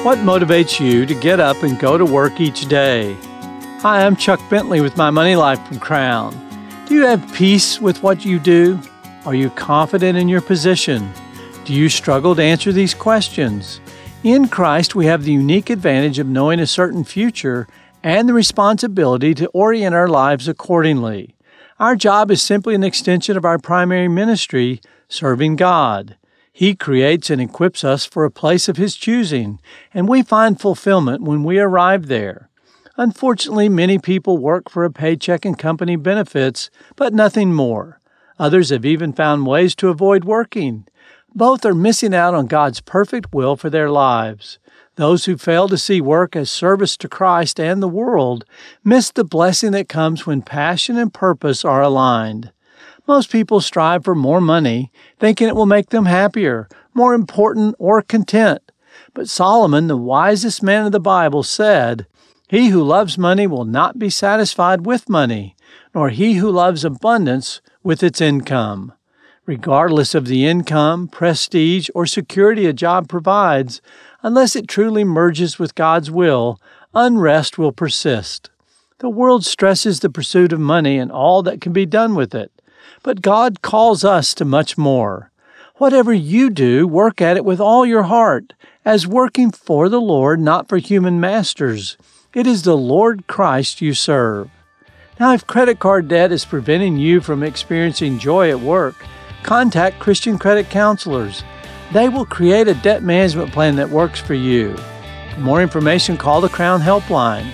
What motivates you to get up and go to work each day? Hi, I'm Chuck Bentley with My Money Life from Crown. Do you have peace with what you do? Are you confident in your position? Do you struggle to answer these questions? In Christ, we have the unique advantage of knowing a certain future and the responsibility to orient our lives accordingly. Our job is simply an extension of our primary ministry, serving God. He creates and equips us for a place of His choosing, and we find fulfillment when we arrive there. Unfortunately, many people work for a paycheck and company benefits, but nothing more. Others have even found ways to avoid working. Both are missing out on God's perfect will for their lives. Those who fail to see work as service to Christ and the world miss the blessing that comes when passion and purpose are aligned. Most people strive for more money, thinking it will make them happier, more important, or content. But Solomon, the wisest man of the Bible, said, "He who loves money will not be satisfied with money, nor he who loves abundance with its income." Regardless of the income, prestige, or security a job provides, unless it truly merges with God's will, unrest will persist. The world stresses the pursuit of money and all that can be done with it. But God calls us to much more. Whatever you do, work at it with all your heart, as working for the Lord, not for human masters. It is the Lord Christ you serve. Now, if credit card debt is preventing you from experiencing joy at work, contact Christian credit counselors. They will create a debt management plan that works for you. For more information, call the Crown Helpline,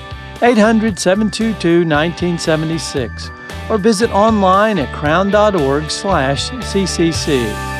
800-722-1976, or visit online at crown.org/CCC.